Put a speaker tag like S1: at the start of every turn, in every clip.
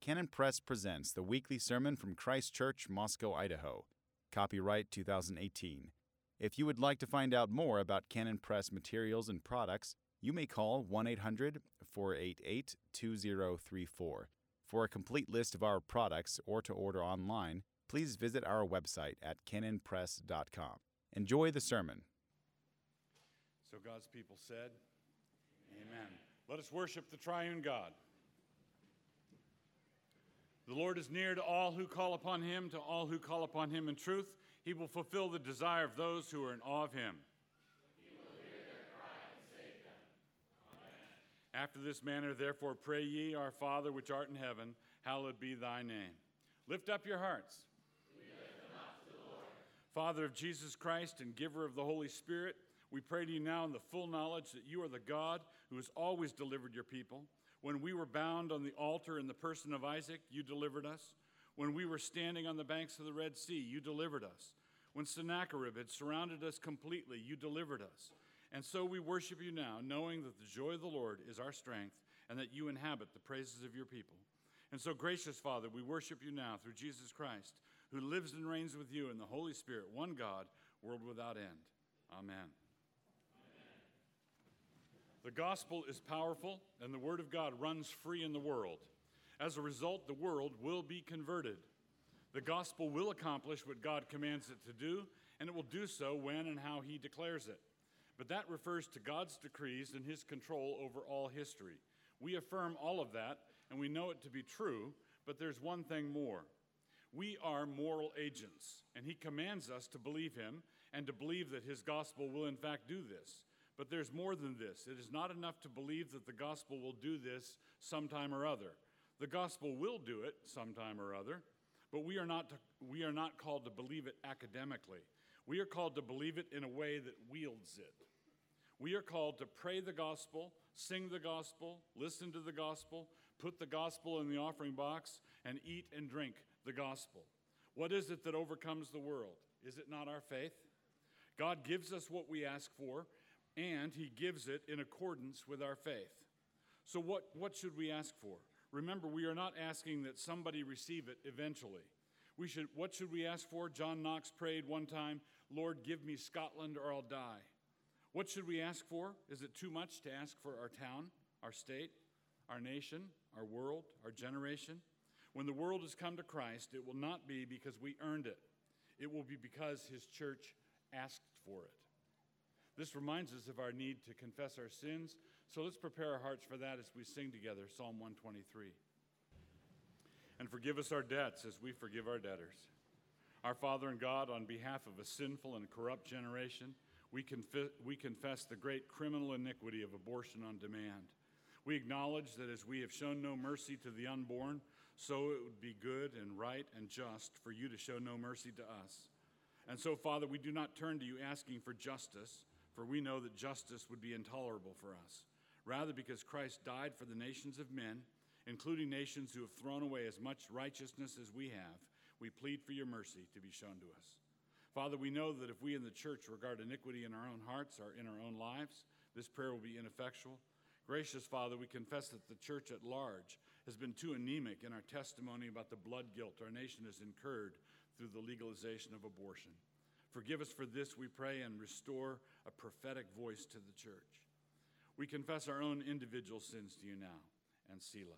S1: Canon Press presents the weekly sermon from Christ Church, Moscow, Idaho. Copyright 2018. If you would like to find out more about Canon Press materials and products, you may call 1-800-488-2034. For a complete list of our products or to order online, please visit our website at canonpress.com. Enjoy the sermon.
S2: So God's people said, Amen. Let us worship the triune God. The Lord is near to all who call upon him, to all who call upon him in truth. He will fulfill the desire of those who are in awe of him. He will hear their cry and save them. Amen. After this manner, therefore, pray ye, Our Father which art in heaven, hallowed be thy name. Lift up your hearts. We lift them up to the Lord. Father of Jesus Christ and giver of the Holy Spirit, we pray to you now in the full knowledge that you are the God who has always delivered your people. When we were bound on the altar in the person of Isaac, you delivered us. When we were standing on the banks of the Red Sea, you delivered us. When Sennacherib had surrounded us completely, you delivered us. And so we worship you now, knowing that the joy of the Lord is our strength and that you inhabit the praises of your people. And so, gracious Father, we worship you now through Jesus Christ, who lives and reigns with you in the Holy Spirit, one God, world without end. Amen. The gospel is powerful, and the word of God runs free in the world. As a result, the world will be converted. The gospel will accomplish what God commands it to do, and it will do so when and how he declares it. But that refers to God's decrees and his control over all history. We affirm all of that, and we know it to be true, but there's one thing more. We are moral agents, and he commands us to believe him and to believe that his gospel will in fact do this. But there's more than this. It is not enough to believe that the gospel will do this sometime or other. The gospel will do it sometime or other, but we are not called to believe it academically. We are called to believe it in a way that wields it. We are called to pray the gospel, sing the gospel, listen to the gospel, put the gospel in the offering box, and eat and drink the gospel. What is it that overcomes the world? Is it not our faith? God gives us what we ask for, and he gives it in accordance with our faith. So what should we ask for? Remember, we are not asking that somebody receive it eventually. What should we ask for? John Knox prayed one time, Lord, give me Scotland or I'll die. What should we ask for? Is it too much to ask for our town, our state, our nation, our world, our generation? When the world has come to Christ, it will not be because we earned it. It will be because his church asked for it. This reminds us of our need to confess our sins, so let's prepare our hearts for that as we sing together Psalm 123. And forgive us our debts as we forgive our debtors. Our Father and God, on behalf of a sinful and corrupt generation, we confess the great criminal iniquity of abortion on demand. We acknowledge that as we have shown no mercy to the unborn, so it would be good and right and just for you to show no mercy to us. And so, Father, we do not turn to you asking for justice, for we know that justice would be intolerable for us. Rather, because Christ died for the nations of men, including nations who have thrown away as much righteousness as we have, we plead for your mercy to be shown to us. Father, we know that if we in the church regard iniquity in our own hearts or in our own lives, this prayer will be ineffectual. Gracious Father, we confess that the church at large has been too anemic in our testimony about the blood guilt our nation has incurred through the legalization of abortion. Forgive us for this, we pray, and restore a prophetic voice to the church. We confess our own individual sins to you now, and Selah.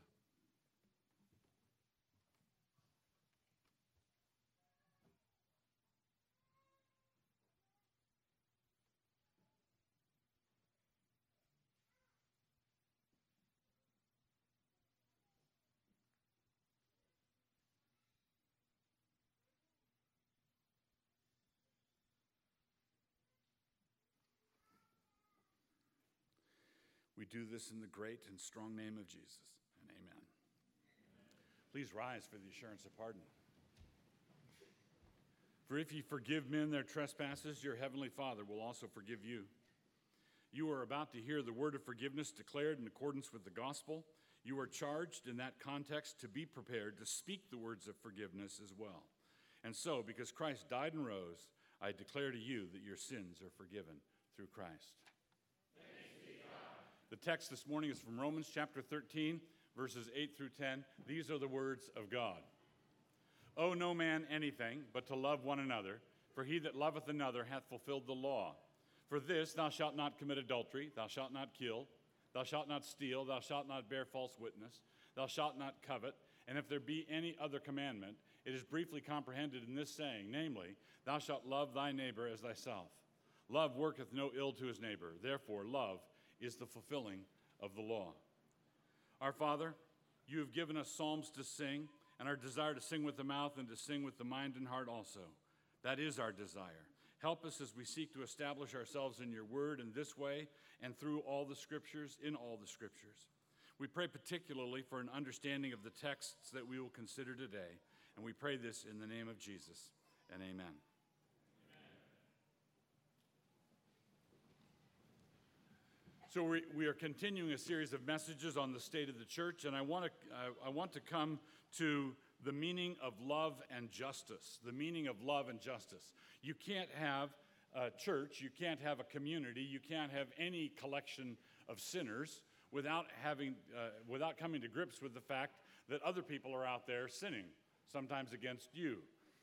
S2: We do this in the great and strong name of Jesus, and amen. Please rise for the assurance of pardon. For if ye forgive men their trespasses, your heavenly Father will also forgive you. You are about to hear the word of forgiveness declared in accordance with the gospel. You are charged in that context to be prepared to speak the words of forgiveness as well. And so, because Christ died and rose, I declare to you that your sins are forgiven through Christ. The text this morning is from Romans chapter 13, verses 8 through 10. These are the words of God. Owe no man anything but to love one another, for he that loveth another hath fulfilled the law. For this, thou shalt not commit adultery, thou shalt not kill, thou shalt not steal, thou shalt not bear false witness, thou shalt not covet. And if there be any other commandment, it is briefly comprehended in this saying, namely, thou shalt love thy neighbor as thyself. Love worketh no ill to his neighbor. Therefore, love is the fulfilling of the law. Our Father, you have given us psalms to sing, and our desire to sing with the mouth and to sing with the mind and heart also. That is our desire. Help us as we seek to establish ourselves in your word in this way and through all the scriptures, in all the scriptures. We pray particularly for an understanding of the texts that we will consider today, and we pray this in the name of Jesus, and amen. So we are continuing a series of messages on the state of the church, and I want to come to the meaning of love and justice. The meaning of love and justice. You can't have a church, you can't have a community, you can't have any collection of sinners without coming to grips with the fact that other people are out there sinning, sometimes against you.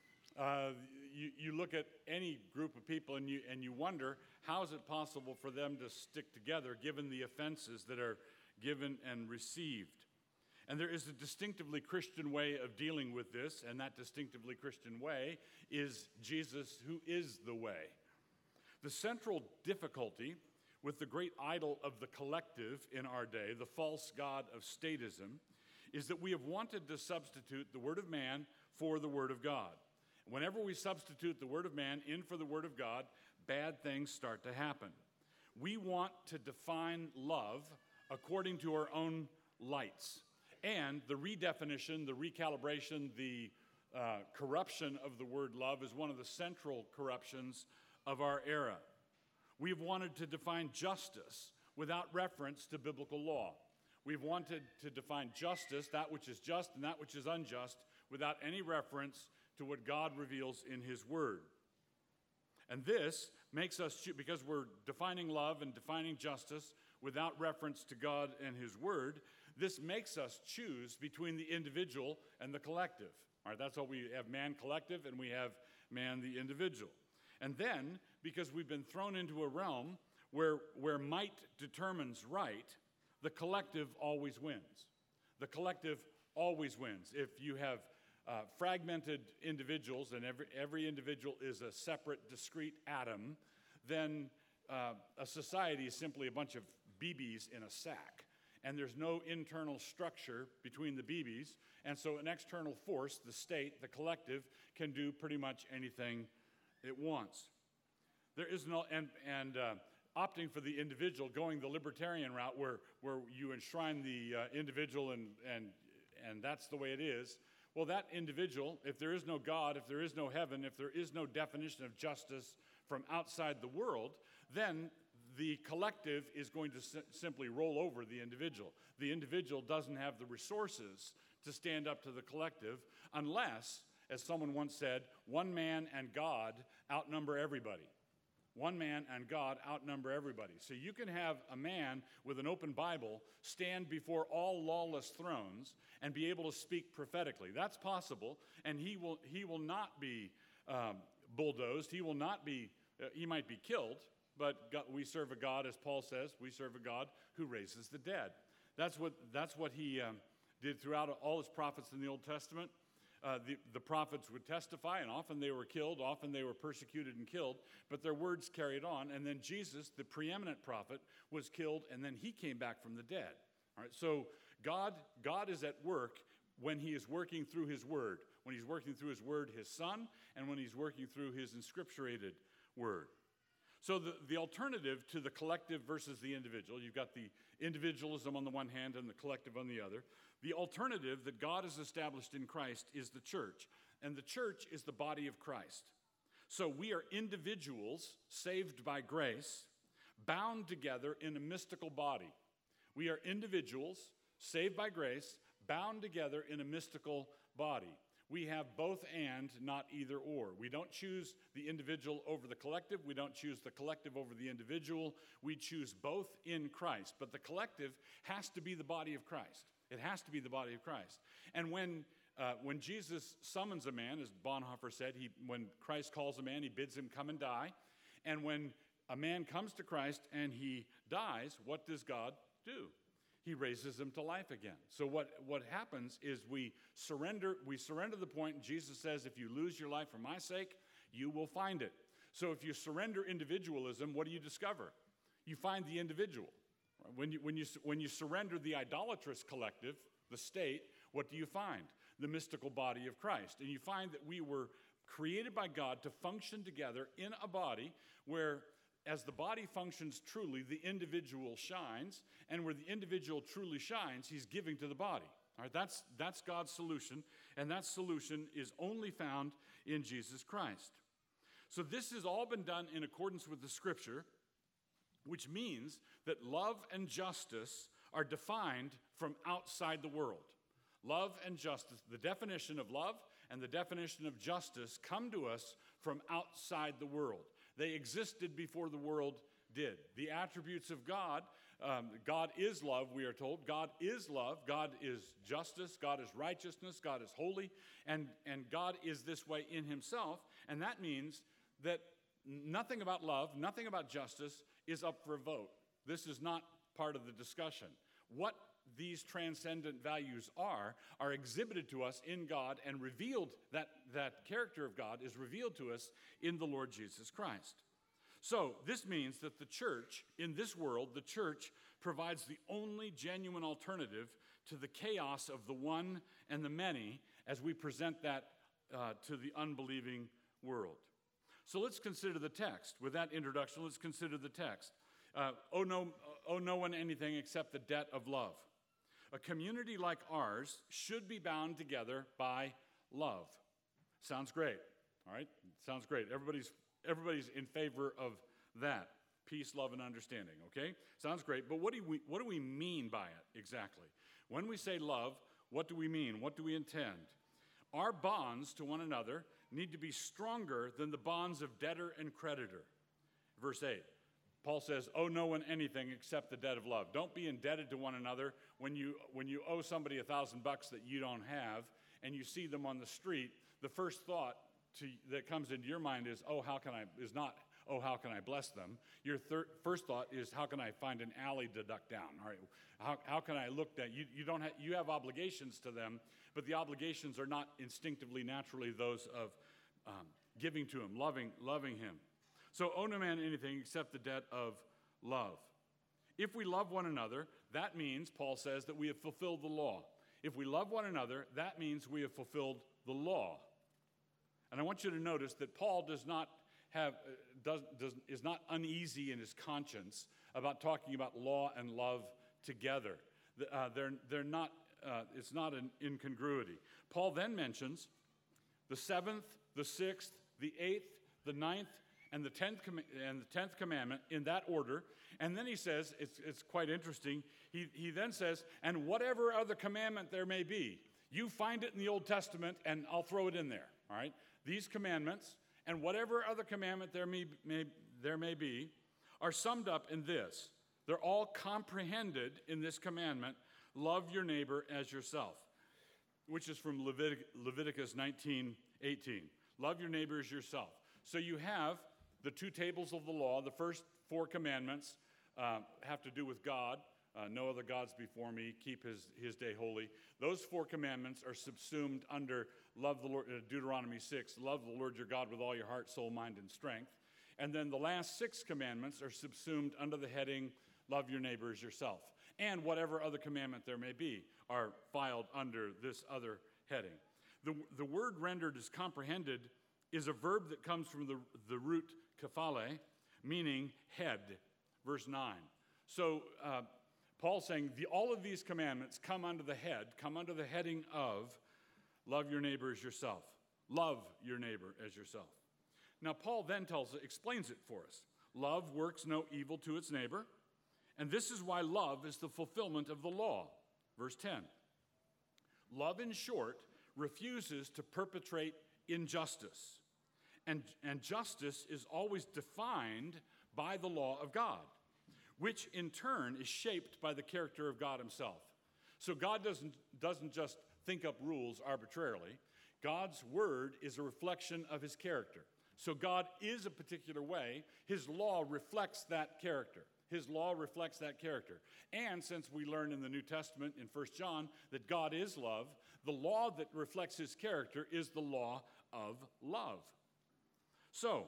S2: You look at any group of people and you wonder, how is it possible for them to stick together given the offenses that are given and received? And there is a distinctively Christian way of dealing with this, and that distinctively Christian way is Jesus, who is the way. The central difficulty with the great idol of the collective in our day, the false god of statism, is that we have wanted to substitute the word of man for the word of God. Whenever we substitute the word of man in for the word of God, bad things start to happen. We want to define love according to our own lights. And the redefinition, the recalibration, the corruption of the word love is one of the central corruptions of our era. We've wanted to define justice without reference to biblical law. We've wanted to define justice, that which is just and that which is unjust, without any reference to what God reveals in his word. And this makes us, because we're defining love and defining justice without reference to God and his word, this makes us choose between the individual and the collective. All right, that's what we have, man collective, and we have man the individual. And then, because we've been thrown into a realm where might determines right, the collective always wins. The collective always wins. If you have fragmented individuals, and every individual is a separate, discrete atom, then a society is simply a bunch of BBs in a sack. And there's no internal structure between the BBs, and so an external force, the state, the collective, can do pretty much anything it wants. There is no, opting for the individual, going the libertarian route where you enshrine the individual and that's the way it is. Well, that individual, if there is no God, if there is no heaven, if there is no definition of justice from outside the world, then the collective is going to simply roll over the individual. The individual doesn't have the resources to stand up to the collective unless, as someone once said, one man and God outnumber everybody. One man and God outnumber everybody. So you can have a man with an open Bible stand before all lawless thrones and be able to speak prophetically. That's possible, and he will not be bulldozed. He will not be. He might be killed, but God, we serve a God, as Paul says, we serve a God who raises the dead. That's what he did throughout all his prophets in the Old Testament. The prophets would testify, and often they were killed, often they were persecuted and killed, but their words carried on. And then Jesus, the preeminent prophet, was killed, and then he came back from the dead. All right, so God is at work when he is working through his word. When he's working through his word, his son, and when he's working through his inscripturated word. So the alternative to the collective versus the individual, you've got the individualism on the one hand and the collective on the other. The alternative that God has established in Christ is the church, and the church is the body of Christ. So we are individuals saved by grace, bound together in a mystical body. We are individuals saved by grace, bound together in a mystical body. We have both and, not either or. We don't choose the individual over the collective. We don't choose the collective over the individual. We choose both in Christ. But the collective has to be the body of Christ. It has to be the body of Christ. And when Jesus summons a man, as Bonhoeffer said, when Christ calls a man, he bids him come and die. And when a man comes to Christ and he dies, what does God do? He raises him to life again. So what happens is we surrender the point, and Jesus says, if you lose your life for my sake, you will find it. So if you surrender individualism, what do you discover? You find the individual. When you surrender the idolatrous collective, the state, what do you find? The mystical body of Christ. And you find that we were created by God to function together in a body where, as the body functions truly, the individual shines, and where the individual truly shines, he's giving to the body. All right, that's God's solution, and that solution is only found in Jesus Christ. So this has all been done in accordance with the Scripture, which means that love and justice are defined from outside the world. Love and justice, the definition of love and the definition of justice come to us from outside the world. They existed before the world did. The attributes of God, God is love, we are told. God is love. God is justice. God is righteousness. God is holy. And God is this way in himself. And that means that nothing about love, nothing about justice is up for a vote. This is not part of the discussion. What these transcendent values are exhibited to us in God and revealed, that character of God is revealed to us in the Lord Jesus Christ. So this means that the church, in this world, the church provides the only genuine alternative to the chaos of the one and the many as we present that to the unbelieving world. So let's consider the text. With that introduction, let's consider the text. Owe no one anything except the debt of love. A community like ours should be bound together by love. Sounds great, all right? Sounds great. Everybody's in favor of that. Peace, love, and understanding, okay? Sounds great, but what do we mean by it exactly? When we say love, what do we mean? What do we intend? Our bonds to one another need to be stronger than the bonds of debtor and creditor. Verse 8. Paul says, owe no one anything except the debt of love. Don't be indebted to one another when you owe somebody $1,000 that you don't have and you see them on the street. The first thought that comes into your mind is, how can I bless them? Your first thought is, how can I find an alley to duck down? All right, how can I look that you have obligations to them, but the obligations are not instinctively, naturally those of giving to him, loving him. So owe no man anything except the debt of love. If we love one another, that means, Paul says, that we have fulfilled the law. If we love one another, that means we have fulfilled the law. And I want you to notice that Paul is not uneasy in his conscience about talking about law and love together. They're not. It's not an incongruity. Paul then mentions the 7th, the 6th, the 8th, the 9th, and the 10th commandment in that order. And then he says, it's quite interesting, he then says, and whatever other commandment there may be, you find it in the Old Testament, and I'll throw it in there, all right? These commandments, and whatever other commandment there may be, are summed up in this. They're all comprehended in this commandment, love your neighbor as yourself, which is from Leviticus 19:18. Love your neighbor as yourself. So you have the 2 tables of the law. The first 4 commandments have to do with God. No other gods before me. Keep his day holy. Those 4 commandments are subsumed under love the Lord, Deuteronomy 6. Love the Lord your God with all your heart, soul, mind, and strength. And then the last 6 commandments are subsumed under the heading love your neighbor as yourself. And whatever other commandment there may be are filed under this other heading. The word rendered as comprehended is a verb that comes from the root kephale, meaning head, verse 9. So Paul's saying all of these commandments come under the heading of love your neighbor as yourself. Love your neighbor as yourself. Now Paul then explains it for us. Love works no evil to its neighbor, and this is why love is the fulfillment of the law. Verse 10. Love, in short, refuses to perpetrate injustice. And justice is always defined by the law of God, which in turn is shaped by the character of God himself. So God doesn't just think up rules arbitrarily. God's word is a reflection of his character. So God is a particular way. His law reflects that character. His law reflects that character. And since we learn in the New Testament in 1 John that God is love, the law that reflects his character is the law of love. So,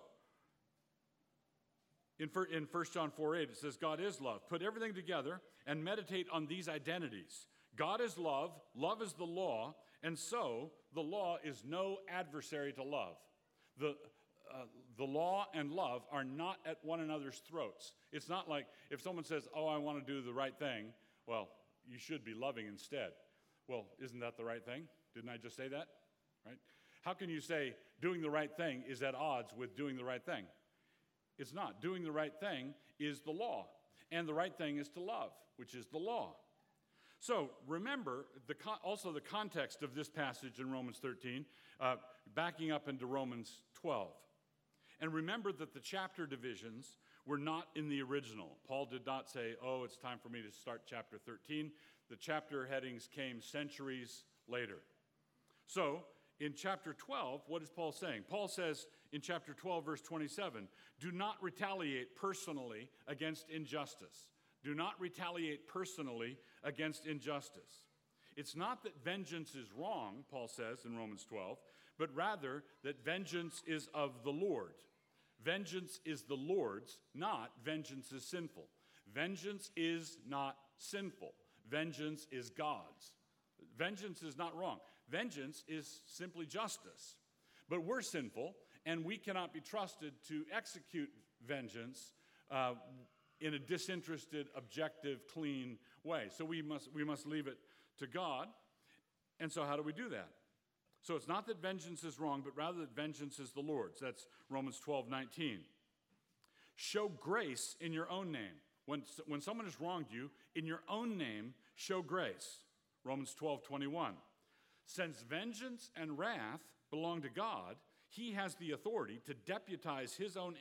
S2: in 1 John 4:8, it says, God is love. Put everything together and meditate on these identities. God is love, love is the law, and so the law is no adversary to love. The law and love are not at one another's throats. It's not like if someone says, oh, I want to do the right thing, well, you should be loving instead. Well, isn't that the right thing? Didn't I just say that? Right? How can you say doing the right thing is at odds with doing the right thing? It's not. Doing the right thing is the law, and the right thing is to love, which is the law. So remember also the context of this passage in Romans 13, backing up into Romans 12. And remember that the chapter divisions were not in the original. Paul did not say, oh, it's time for me to start chapter 13. The chapter headings came centuries later. So in chapter 12, what is Paul saying? Paul says in chapter 12, verse 27, do not retaliate personally against injustice. Do not retaliate personally against injustice. It's not that vengeance is wrong, Paul says in Romans 12, but rather that vengeance is of the Lord. Vengeance is the Lord's, not vengeance is sinful. Vengeance is not sinful. Vengeance is God's. Vengeance is not wrong. Vengeance is simply justice. But we're sinful, and we cannot be trusted to execute vengeance in a disinterested, objective, clean way. So we must leave it to God. And so how do we do that? So it's not that vengeance is wrong, but rather that vengeance is the Lord's. That's Romans 12:19. Show grace in your own name. When someone has wronged you, in your own name, show grace. Romans 12:21. Since vengeance and wrath belong to God, he has the authority to deputize his own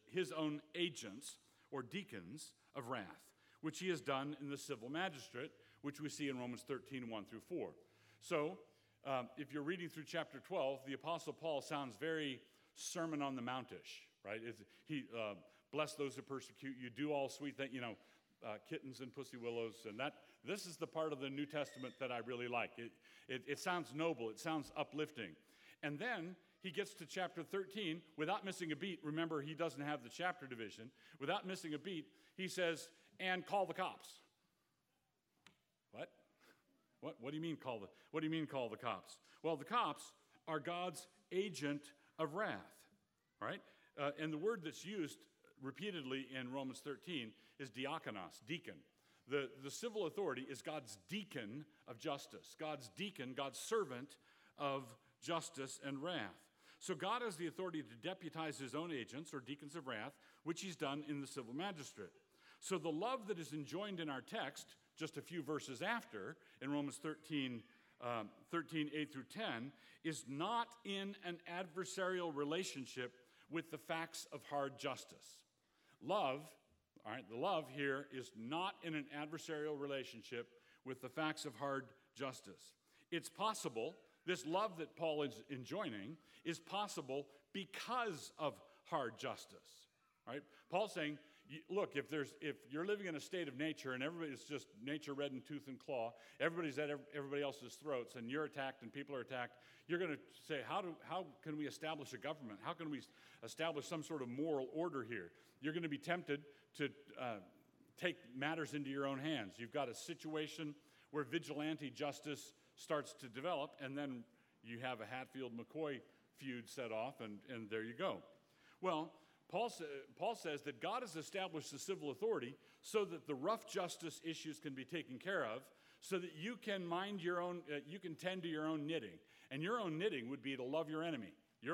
S2: agents or deacons of wrath, which he has done in the civil magistrate, which we see in Romans 13:1-4. So, if you're reading through chapter 12, the Apostle Paul sounds very Sermon on the Mount-ish, right? He bless those who persecute you, do all sweet things, kittens and pussy willows, and this is the part of the New Testament that I really like. It sounds noble, it sounds uplifting. And then he gets to chapter 13 without missing a beat. Remember, he doesn't have the chapter division. Without missing a beat, he says, and call the cops. What? What do you mean call the cops? Well, the cops are God's agent of wrath, right? And the word that's used repeatedly in Romans 13 is diakonos, deacon. The civil authority is God's deacon of justice, God's deacon, God's servant of justice and wrath. So God has the authority to deputize his own agents or deacons of wrath, which he's done in the civil magistrate. So the love that is enjoined in our text, just a few verses after, in Romans 13, 8-10, is not in an adversarial relationship with the facts of hard justice. Love, all right, the love here is not in an adversarial relationship with the facts of hard justice. It's possible, this love that Paul is enjoining is possible because of hard justice, right? Paul's saying, look, if you're living in a state of nature and everybody's just nature red in tooth and claw, everybody's at everybody else's throats and you're attacked and people are attacked, you're going to say, how can we establish a government? How can we establish some sort of moral order here? You're going to be tempted to take matters into your own hands. You've got a situation where vigilante justice starts to develop, and then you have a Hatfield-McCoy feud set off, and there you go. Well, Paul says that God has established the civil authority so that the rough justice issues can be taken care of, so that you can mind your own, you can tend to your own knitting. And your own knitting would be to love your enemy.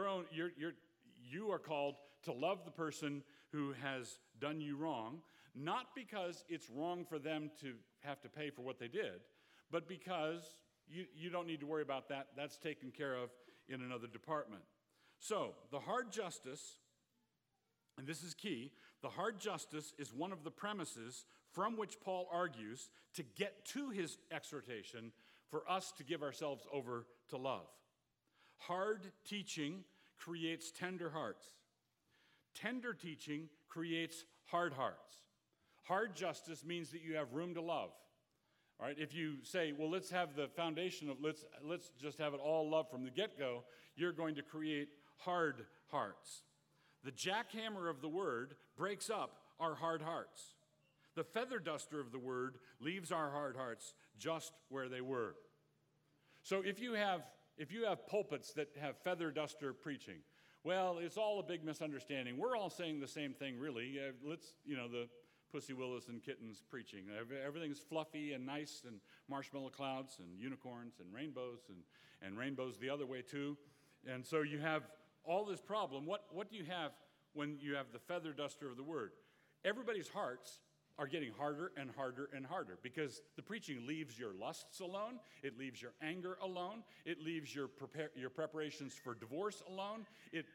S2: You are called to love the person who has done you wrong, not because it's wrong for them to have to pay for what they did, but because you don't need to worry about that. That's taken care of in another department. So the hard justice, and this is key, the hard justice is one of the premises from which Paul argues to get to his exhortation for us to give ourselves over to love. Hard teaching creates tender hearts. Tender teaching creates hard hearts. Hard justice means that you have room to love. All right, if you say, well, let's have the foundation of, let's just have it all love from the get-go, you're going to create hard hearts. The jackhammer of the word breaks up our hard hearts. The feather duster of the word leaves our hard hearts just where they were. So if you have pulpits that have feather duster preaching, well, it's all a big misunderstanding. We're all saying the same thing, really. The Pussy Willows and Kittens preaching. Everything's fluffy and nice and marshmallow clouds and unicorns and rainbows the other way too. And so you have all this problem. What do you have when you have the feather duster of the word? Everybody's hearts are getting harder and harder and harder because the preaching leaves your lusts alone. It leaves your anger alone. It leaves your preparations for divorce alone.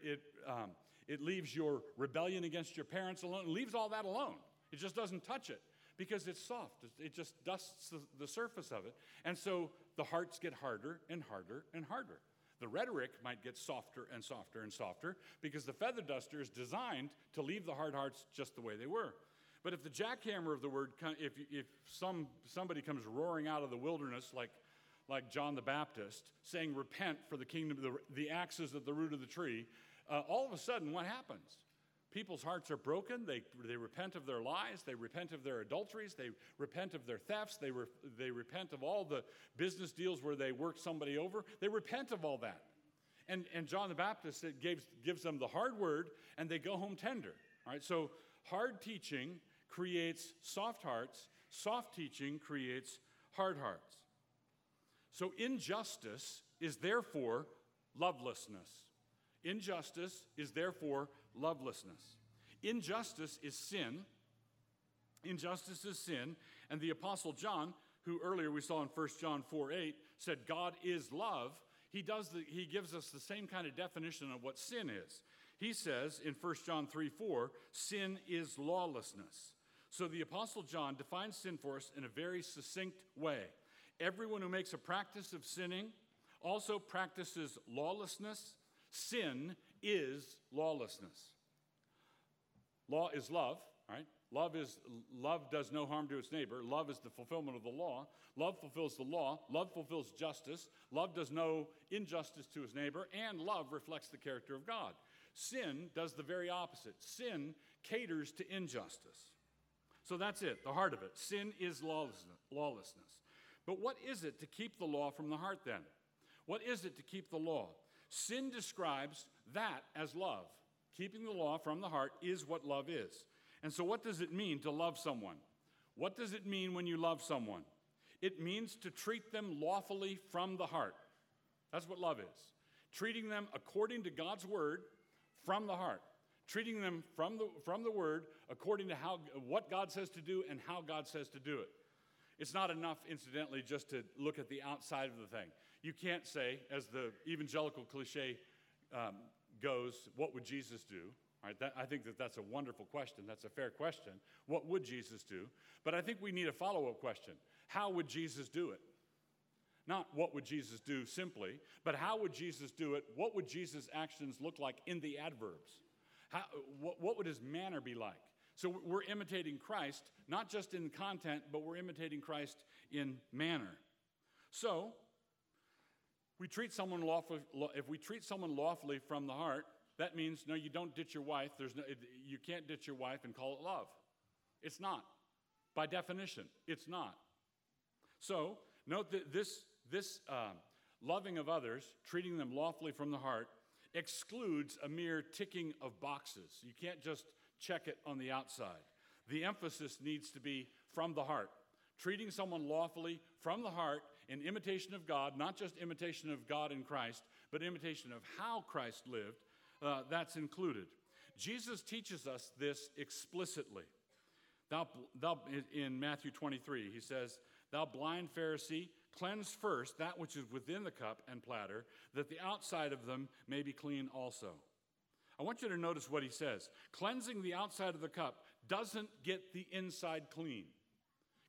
S2: It leaves your rebellion against your parents alone. It leaves all that alone. It just doesn't touch it because it's soft. It just dusts the surface of it. And so the hearts get harder and harder and harder. The rhetoric might get softer and softer and softer because the feather duster is designed to leave the hard hearts just the way they were. But if the jackhammer of the word, if somebody comes roaring out of the wilderness like John the Baptist, saying, repent for the kingdom, the axe is at the root of the tree, all of a sudden what happens? People's hearts are broken. They repent of their lies. They repent of their adulteries. They repent of their thefts. They repent of all the business deals where they worked somebody over. They repent of all that. And John the Baptist gives them the hard word, and they go home tender. All right, so hard teaching creates soft hearts. Soft teaching creates hard hearts. So injustice is therefore lovelessness. Injustice is therefore lovelessness. Injustice is sin. Injustice is sin. And the Apostle John, who earlier we saw in 1 John 4:8, said God is love. He gives us the same kind of definition of what sin is. He says in 1 John 3:4, sin is lawlessness. So the Apostle John defines sin for us in a very succinct way. Everyone who makes a practice of sinning also practices lawlessness. Sin is lawlessness. Law is love, right? Love does no harm to its neighbor. Love is the fulfillment of the law. Love fulfills the law. Love fulfills justice. Love does no injustice to his neighbor, and love reflects the character of God. Sin does the very opposite. Sin caters to injustice. So that's it, the heart of it. Sin is lawlessness. But what is it to keep the law from the heart then? What is it to keep the law? Sin describes that as love. Keeping the law from the heart is what love is. And so what does it mean to love someone? What does it mean when you love someone? It means to treat them lawfully from the heart. That's what love is. Treating them according to God's word from the heart. Treating them from the word according to what God says to do and how God says to do it. It's not enough, incidentally, just to look at the outside of the thing. You can't say, as the evangelical cliche goes, what would Jesus do? All right, I think that's a wonderful question. That's a fair question. What would Jesus do? But I think we need a follow-up question. How would Jesus do it? Not what would Jesus do simply, but how would Jesus do it? What would Jesus' actions look like in the adverbs? What would his manner be like? So we're imitating Christ, not just in content, but we're imitating Christ in manner. So we treat someone lawfully. If we treat someone lawfully from the heart, that means no, you don't ditch your wife. You can't ditch your wife and call it love. It's not. By definition, it's not. So note that this loving of others, treating them lawfully from the heart, excludes a mere ticking of boxes. You can't just check it on the outside. The emphasis needs to be from the heart. Treating someone lawfully from the heart in imitation of God, not just imitation of God in Christ, but imitation of how Christ lived, that's included. Jesus teaches us this explicitly. In Matthew 23, he says, "Thou blind Pharisee, cleanse first that which is within the cup and platter, that the outside of them may be clean also." I want you to notice what he says. Cleansing the outside of the cup doesn't get the inside clean.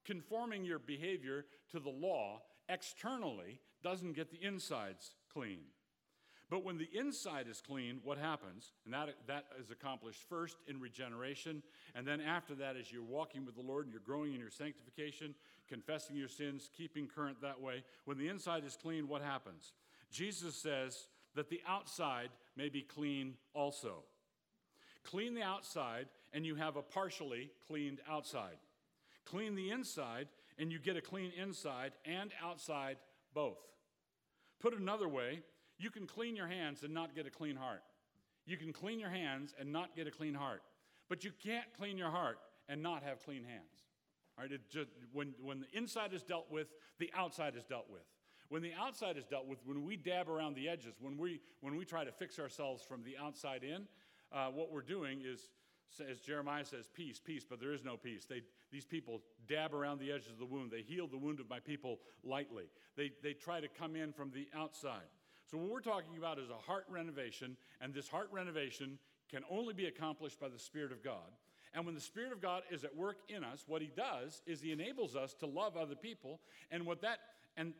S2: Conforming your behavior to the law externally doesn't get the insides clean. But when the inside is clean, what happens? And that is accomplished first in regeneration, and then after that, as you're walking with the Lord and you're growing in your sanctification, confessing your sins, keeping current that way. When the inside is clean, what happens? Jesus says that the outside may be clean also. Clean the outside, and you have a partially cleaned outside. Clean the inside, and you get a clean inside and outside both. Put another way, you can clean your hands and not get a clean heart. You can clean your hands and not get a clean heart. But you can't clean your heart and not have clean hands. All right? When the inside is dealt with, the outside is dealt with. When the outside is dealt with, when we dab around the edges, when we try to fix ourselves from the outside in, what we're doing is, as Jeremiah says, peace, peace, but there is no peace. These people dab around the edges of the wound. They heal the wound of my people lightly. They try to come in from the outside. So what we're talking about is a heart renovation, and this heart renovation can only be accomplished by the Spirit of God. And when the Spirit of God is at work in us, what he does is he enables us to love other people. And and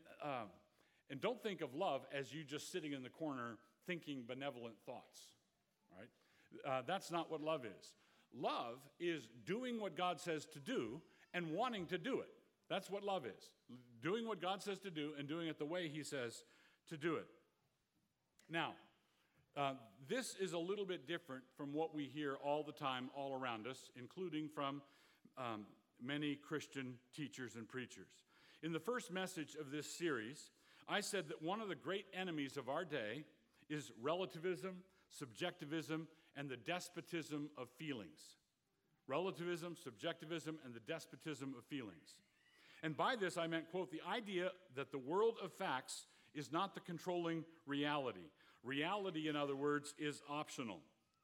S2: don't think of love as you just sitting in the corner thinking benevolent thoughts, right? That's not what love is. Love is doing what God says to do and wanting to do it. That's what love is. Doing what God says to do and doing it the way he says to do it. Now, this is a little bit different from what we hear all the time, all around us, including from many Christian teachers and preachers. In the first message of this series, I said that one of the great enemies of our day is relativism, subjectivism, and the despotism of feelings. Relativism, subjectivism, and the despotism of feelings. And by this I meant, quote, the idea that the world of facts is not the controlling reality. Reality, in other words, is optional.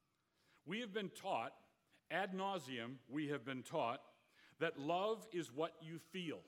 S2: We have been taught, ad nauseum, we have been taught that love is what you feel.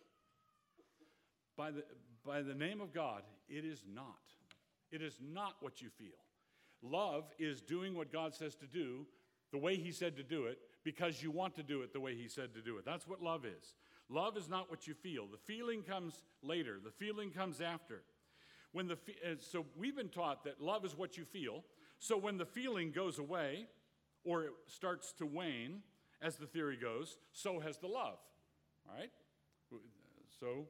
S2: By the name of God, it is not. It is not what you feel. Love is doing what God says to do the way he said to do it because you want to do it the way he said to do it. That's what love is. Love is not what you feel. The feeling comes later. The feeling comes after. So we've been taught that love is what you feel. So when the feeling goes away or it starts to wane, as the theory goes, so has the love. All right? So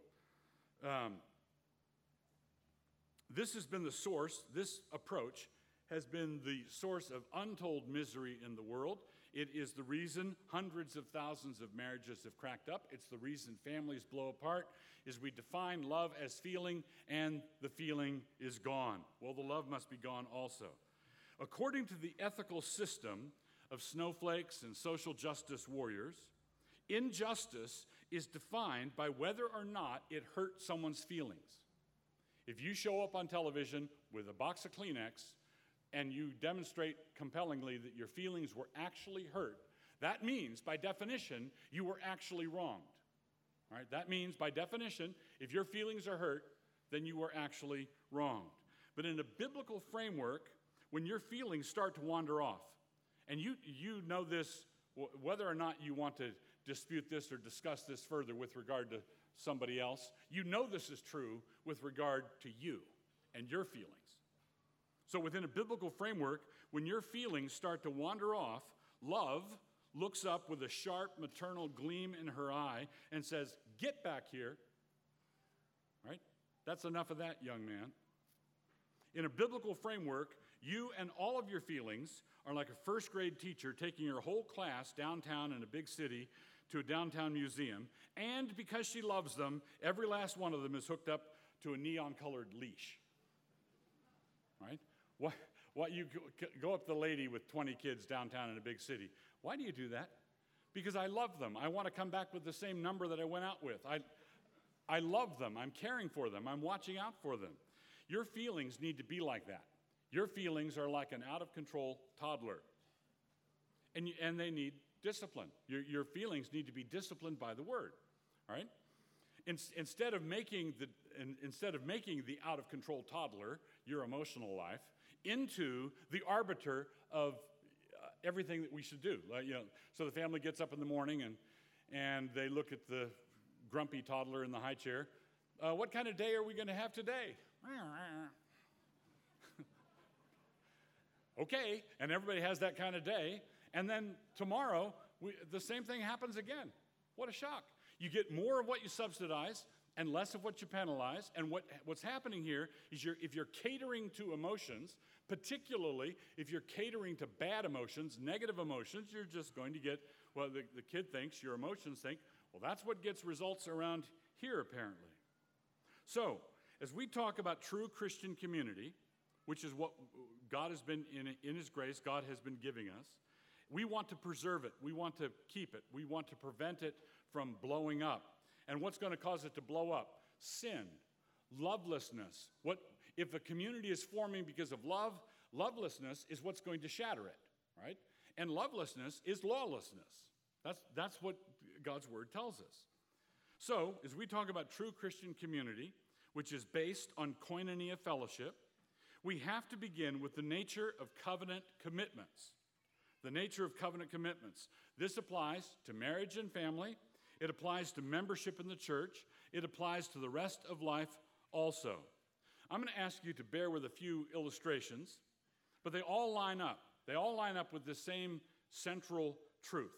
S2: this has been the source, this approach has been the source of untold misery in the world. It is the reason hundreds of thousands of marriages have cracked up. It's the reason families blow apart, is we define love as feeling, and the feeling is gone. Well, the love must be gone also. According to the ethical system of snowflakes and social justice warriors, injustice is defined by whether or not it hurt someone's feelings. If you show up on television with a box of Kleenex and you demonstrate compellingly that your feelings were actually hurt, that means, by definition, you were actually wronged. All right? That means, by definition, if your feelings are hurt, then you were actually wronged. But in a biblical framework, when your feelings start to wander off, and you know this, whether or not you want to dispute this or discuss this further with regard to somebody else, you know this is true with regard to you and your feelings. So within a biblical framework, when your feelings start to wander off, love looks up with a sharp maternal gleam in her eye and says, "Get back here." Right? That's enough of that, young man. In a biblical framework, you and all of your feelings are like a first grade teacher taking her whole class downtown in a big city to a downtown museum, and because she loves them, every last one of them is hooked up to a neon-colored leash. Right? What you go up to the lady with 20 kids downtown in a big city. Why do you do that? Because I love them. I want to come back with the same number that I went out with. I love them. I'm caring for them. I'm watching out for them. Your feelings need to be like that. Your feelings are like an out-of-control toddler. And they need discipline. Your feelings need to be disciplined by the Word. All right? Instead of making the out-of-control toddler, your emotional life, into the arbiter of everything that we should do. So the family gets up in the morning and they look at the grumpy toddler in the high chair, what kind of day are we going to have today? Okay, and everybody has that kind of day. And then tomorrow, the same thing happens again. What a shock. You get more of what you subsidize and less of what you penalize. And what's happening here is if you're catering to emotions, particularly if you're catering to bad emotions, negative emotions, you're just going to get, well, the kid thinks, your emotions think, well, that's what gets results around here, apparently. So, as we talk about true Christian community, which is what God has been, in His grace, God has been giving us, we want to preserve it. We want to keep it. We want to prevent it from blowing up. And what's going to cause it to blow up? Sin, lovelessness. If a community is forming because of love, lovelessness is what's going to shatter it, right? And lovelessness is lawlessness. That's what God's word tells us. So, as we talk about true Christian community, which is based on koinonia fellowship, we have to begin with the nature of covenant commitments. The nature of covenant commitments. This applies to marriage and family. It applies to membership in the church. It applies to the rest of life also. I'm going to ask you to bear with a few illustrations, but they all line up. They all line up with the same central truth,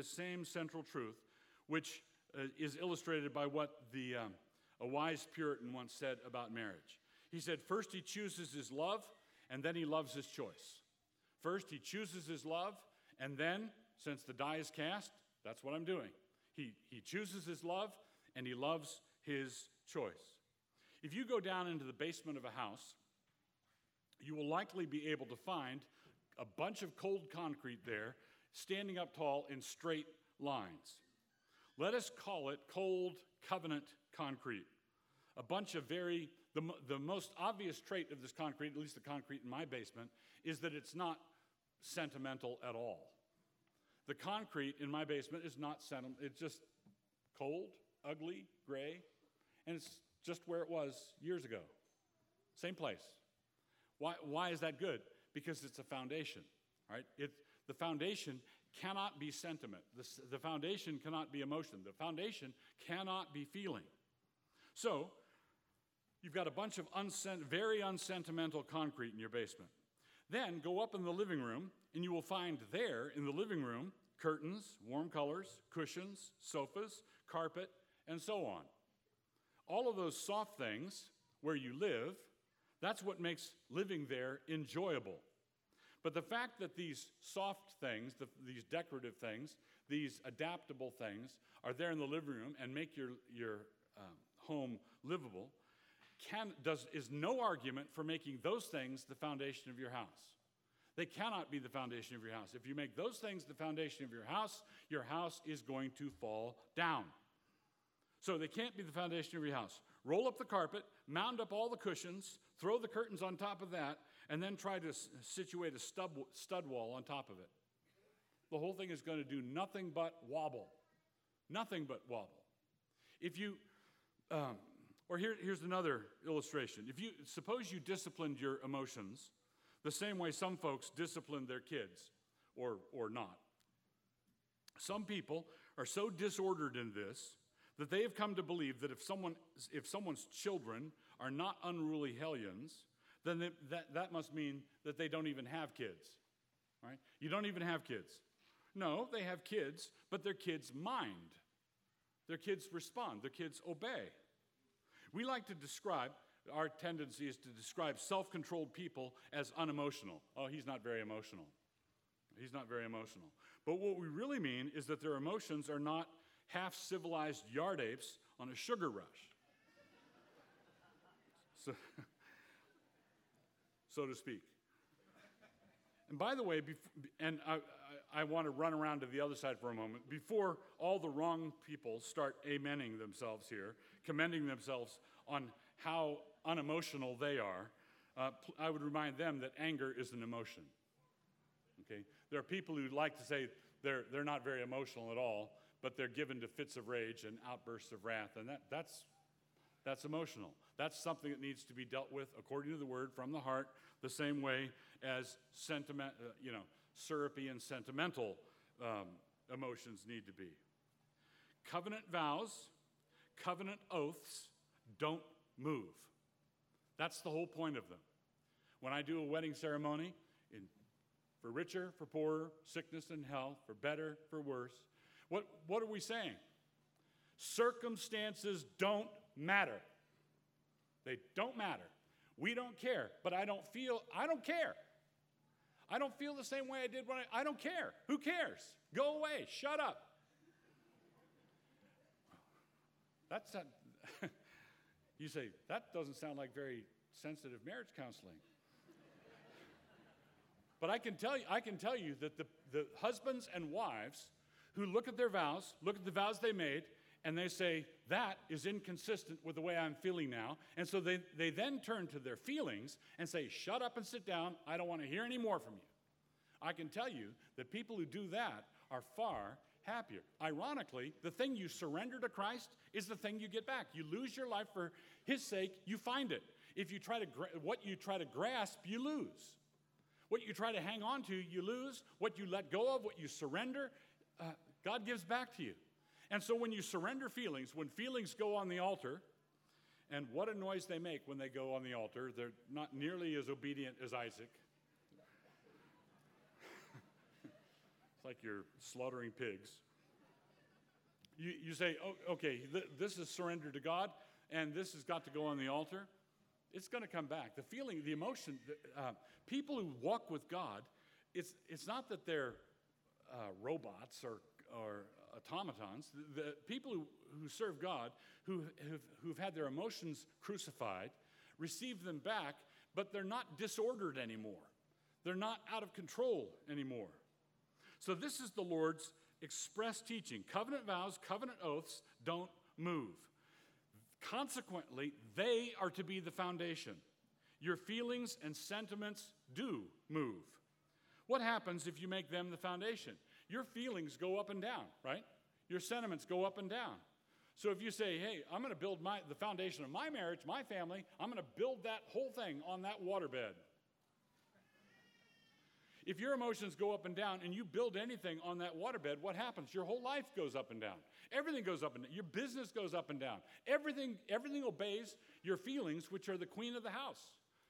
S2: which is illustrated by what a wise Puritan once said about marriage. He said, first he chooses his love, and then he loves his choice. First he chooses his love, and then, since the die is cast, that's what I'm doing. He chooses his love, and he loves his choice. If you go down into the basement of a house, you will likely be able to find a bunch of cold concrete there, standing up tall in straight lines. Let us call it cold covenant concrete. A bunch of the most obvious trait of this concrete, at least the concrete in my basement, is that it's not sentimental at all. The concrete in my basement is not sentimental. It's just cold, ugly, gray, and it's just where it was years ago. Same place. Why is that good? Because it's a foundation, right? The foundation cannot be sentiment. The foundation cannot be emotion. The foundation cannot be feeling. So, you've got a bunch of very unsentimental concrete in your basement. Then go up in the living room, and you will find there in the living room curtains, warm colors, cushions, sofas, carpet, and so on. All of those soft things where you live, that's what makes living there enjoyable. But the fact that these soft things, these decorative things, these adaptable things are there in the living room and make your home livable is no argument for making those things the foundation of your house. They cannot be the foundation of your house. If you make those things the foundation of your house is going to fall down. So they can't be the foundation of your house. Roll up the carpet, mound up all the cushions, throw the curtains on top of that, and then try to situate a stud wall on top of it. The whole thing is going to do nothing but wobble. Nothing but wobble. If you, here's another illustration. Suppose you disciplined your emotions the same way some folks discipline their kids, or not. Some people are so disordered in this that they have come to believe that if someone's children are not unruly hellions, then that must mean that they don't even have kids, right? You don't even have kids. No, they have kids, but their kids mind. Their kids respond. Their kids obey. We like to describe, our tendency is to describe self-controlled people as unemotional. Oh, he's not very emotional. He's not very emotional. But what we really mean is that their emotions are not half-civilized yard apes on a sugar rush, so to speak. And by the way, I want to run around to the other side for a moment. Before all the wrong people start amening themselves here, commending themselves on how unemotional they are, I would remind them that anger is an emotion. Okay? There are people who like to say they're not very emotional at all, but they're given to fits of rage and outbursts of wrath, and that's emotional. That's something that needs to be dealt with according to the word from the heart, the same way as syrupy and sentimental emotions need to be. Covenant vows covenant oaths don't move. That's the whole point of them. When I do a wedding ceremony, for richer, for poorer, sickness and health, for better, for worse, what are we saying? Circumstances don't matter. They don't matter. We don't care, but I don't care. I don't feel the same way I did when I don't care. Who cares? Go away. Shut up. That's not, you say, that doesn't sound like very sensitive marriage counseling. But I can tell you that the husbands and wives who look at their vows, look at the vows they made, and they say, that is inconsistent with the way I'm feeling now. And so they then turn to their feelings and say, shut up and sit down. I don't want to hear any more from you. I can tell you that people who do that are far happier. Ironically, the thing you surrender to Christ is the thing you get back. You lose your life for his sake, you find it. If you try to what you try to grasp, you lose. What you try to hang on to, you lose. What you let go of, what you surrender, God gives back to you. And so when you surrender feelings, when feelings go on the altar, and what a noise they make when they go on the altar, they're not nearly as obedient as Isaac. It's like you're slaughtering pigs. You say, oh, okay, this is surrender to God, and this has got to go on the altar. It's going to come back. The feeling, the emotion, people who walk with God, it's not that they're robots or automatons. The people who serve God, who've had their emotions crucified, receive them back, but they're not disordered anymore. They're not out of control anymore. So this is the Lord's express teaching. Covenant vows, covenant oaths don't move. Consequently, they are to be the foundation. Your feelings and sentiments do move. What happens if you make them the foundation? Your feelings go up and down, right? Your sentiments go up and down. So if you say, hey, I'm going to build the foundation of my marriage, my family, I'm going to build that whole thing on that waterbed. If your emotions go up and down and you build anything on that waterbed, what happens? Your whole life goes up and down. Everything goes up and down. Your business goes up and down. Everything obeys your feelings, which are the queen of the house.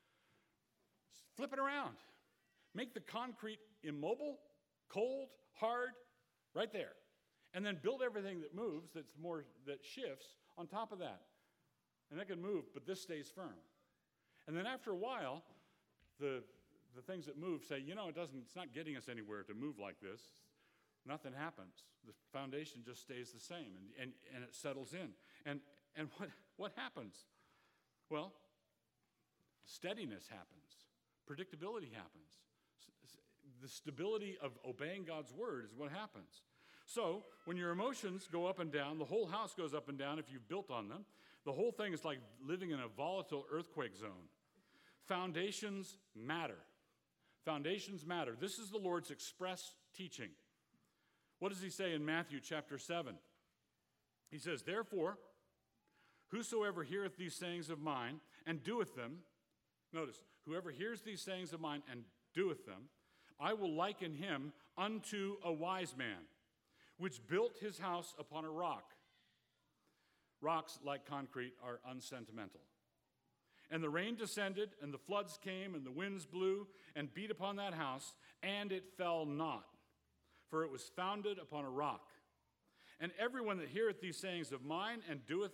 S2: Flip it around. Make the concrete immobile, cold, hard, right there. And then build everything that moves, that shifts on top of that. And that can move, but this stays firm. And then after a while, the things that move say, it's not getting us anywhere to move like this. Nothing happens. The foundation just stays the same, and it settles in. And what happens? Well, steadiness happens. Predictability happens. The stability of obeying God's word is what happens. So when your emotions go up and down, the whole house goes up and down if you've built on them. The whole thing is like living in a volatile earthquake zone. Foundations matter. Foundations matter. This is the Lord's express teaching. What does he say in Matthew chapter 7? He says, therefore, whosoever heareth these sayings of mine and doeth them, notice, whoever hears these sayings of mine and doeth them, I will liken him unto a wise man, which built his house upon a rock. Rocks, like concrete, are unsentimental. And the rain descended, and the floods came, and the winds blew, and beat upon that house, and it fell not, for it was founded upon a rock. And everyone that heareth these sayings of mine, and doeth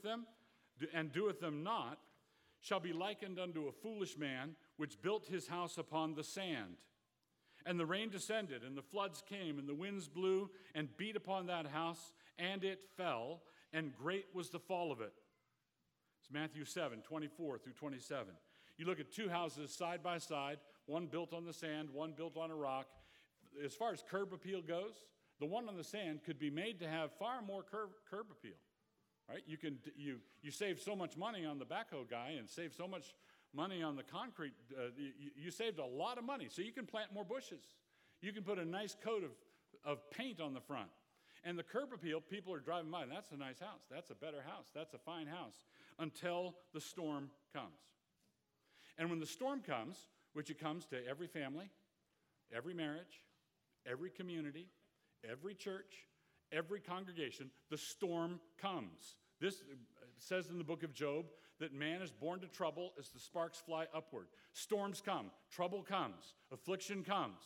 S2: them not, shall be likened unto a foolish man, which built his house upon the sand. And the rain descended, and the floods came, and the winds blew, and beat upon that house, and it fell, and great was the fall of it. It's Matthew 7, 24 through 27. You look at two houses side by side, one built on the sand, one built on a rock. As far as curb appeal goes, the one on the sand could be made to have far more curb appeal. Right? You save so much money on the backhoe guy and save so much money on the concrete. You saved a lot of money, so you can plant more bushes. You can put a nice coat of paint on the front. And the curb appeal, people are driving by, and that's a nice house. That's a better house. That's a fine house. Until the storm comes. And when the storm comes, which it comes to every family, every marriage, every community, every church, every congregation, the storm comes. says in the book of Job that man is born to trouble as the sparks fly upward. Storms come, trouble comes, affliction comes.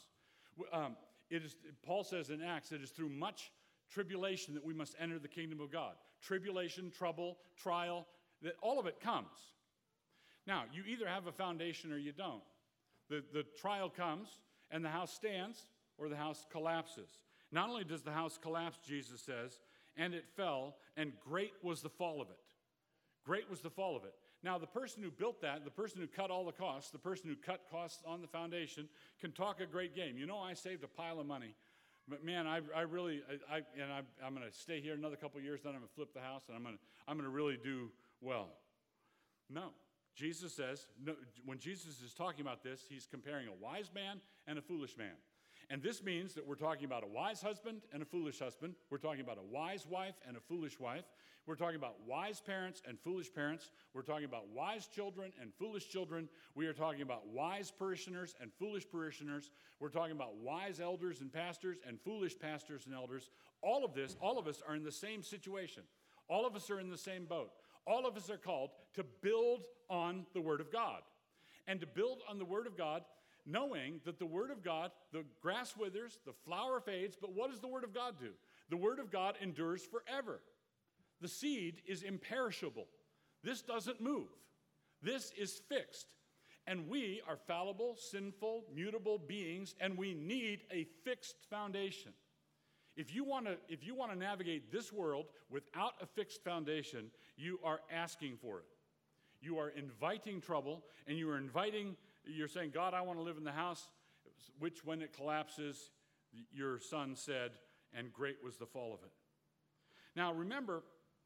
S2: Paul says in Acts, it is through much tribulation that we must enter the kingdom of God. Tribulation, trouble, trial, that all of it comes. Now, you either have a foundation or you don't. The trial comes and the house stands or the house collapses. Not only does the house collapse, Jesus says, and it fell, and great was the fall of it. Great was the fall of it. Now, the person who built that, the person who cut all the costs, the person who cut costs on the foundation can talk a great game. You know, I saved a pile of money. But man, I'm going to stay here another couple of years, then I'm going to flip the house, and I'm going to really do well. No. Jesus says, no, when Jesus is talking about this, he's comparing a wise man and a foolish man. And this means that we're talking about a wise husband and a foolish husband. We're talking about a wise wife and a foolish wife. We're talking about wise parents and foolish parents. We're talking about wise children and foolish children. We are talking about wise parishioners and foolish parishioners. We're talking about wise elders and pastors and foolish pastors and elders. All of us are in the same situation. All of us are in the same boat. All of us are called to build on the Word of God. And to build on the Word of God, knowing that the Word of God, the grass withers, the flower fades, but what does the Word of God do? The Word of God endures forever. The seed is imperishable. This doesn't move. This is fixed. And we are fallible, sinful, mutable beings, and we need a fixed foundation. If you want to navigate this world without a fixed foundation, you are asking for it. You are inviting trouble, and you're saying, God, I want to live in the house, which when it collapses, your son said, and great was the fall of it. Now, remember,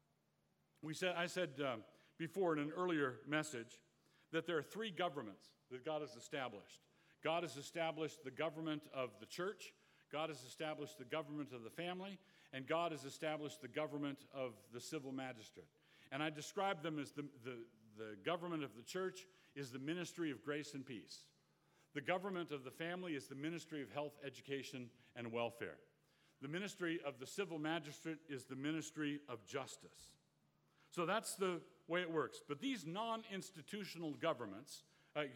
S2: I said before in an earlier message that there are three governments that God has established. God has established the government of the church, God has established the government of the family, and God has established the government of the civil magistrate. And I describe them as the government of the church is the ministry of grace and peace. The government of the family is the ministry of health, education, and welfare. The ministry of the civil magistrate is the ministry of justice. So that's the way it works. But these non-institutional governments,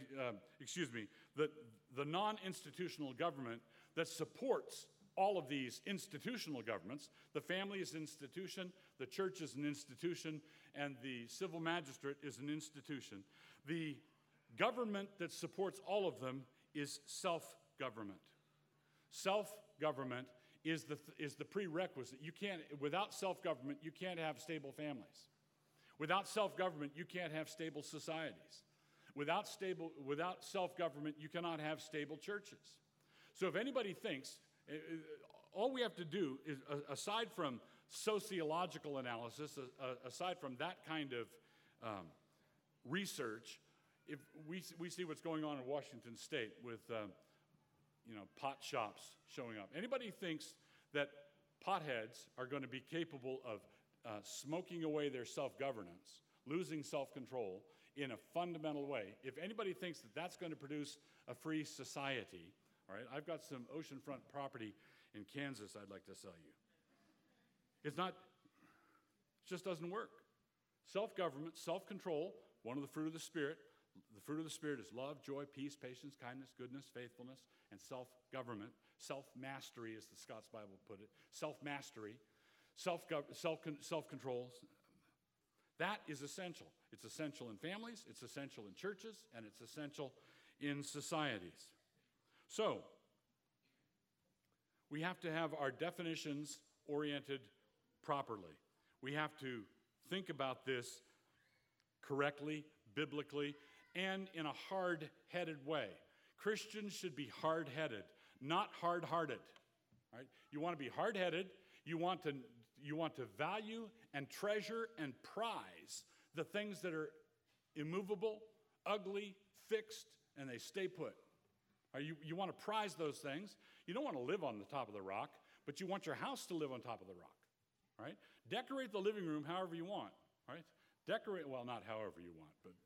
S2: the non-institutional government that supports all of these institutional governments, the family is an institution, the church is an institution, and the civil magistrate is an institution. The government that supports all of them is self-government. Self-government is the prerequisite. Without self-government, you can't have stable families. Without self-government, you can't have stable societies. Without self-government, you cannot have stable churches. So if anybody thinks, all we have to do is, aside from sociological analysis, aside from that kind of research, if we see what's going on in Washington State with pot shops showing up. Anybody thinks that potheads are going to be capable of smoking away their self-governance, losing self-control in a fundamental way, if anybody thinks that that's going to produce a free society, all right, I've got some oceanfront property in Kansas I'd like to sell you. It just doesn't work. Self-government, self-control, one of the fruit of the Spirit. The fruit of the Spirit is love, joy, peace, patience, kindness, goodness, faithfulness, and self-government. Self-mastery, as the Scots Bible put it. Self-mastery, self-control. That is essential. It's essential in families, it's essential in churches, and it's essential in societies. So, we have to have our definitions oriented properly. We have to think about this correctly, biblically, and in a hard-headed way. Christians should be hard-headed, not hard-hearted. Right? You want to be hard-headed. You want to value and treasure and prize the things that are immovable, ugly, fixed, and they stay put. You want to prize those things. You don't want to live on the top of the rock, but you want your house to live on top of the rock. Right? Decorate the living room however you want. Right? Not however you want, but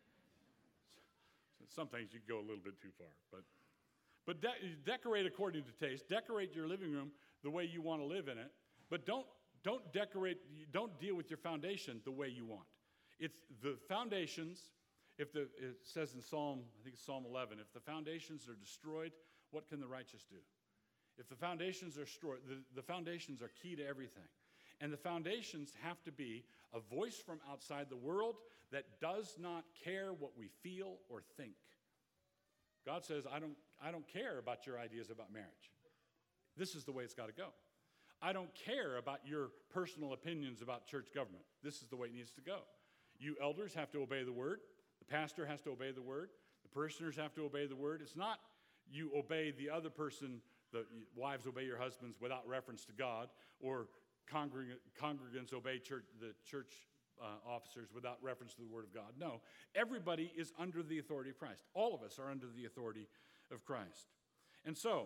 S2: some things you go a little bit too far. But decorate according to taste. Decorate your living room the way you want to live in it, but don't deal with your foundation the way you want. It's the foundations. It says in Psalm, I think it's Psalm 11, if the foundations are destroyed, what can the righteous do? If the foundations are destroyed, the foundations are key to everything. And the foundations have to be a voice from outside the world that does not care what we feel or think. God says, I don't care about your ideas about marriage. This is the way it's got to go. I don't care about your personal opinions about church government. This is the way it needs to go. You elders have to obey the word. The pastor has to obey the word. The parishioners have to obey the word. It's not you obey the other person, the wives obey your husbands without reference to God, or congregants obey the church officers without reference to the word of God. No, everybody is under the authority of Christ. All of us are under the authority of Christ. And so,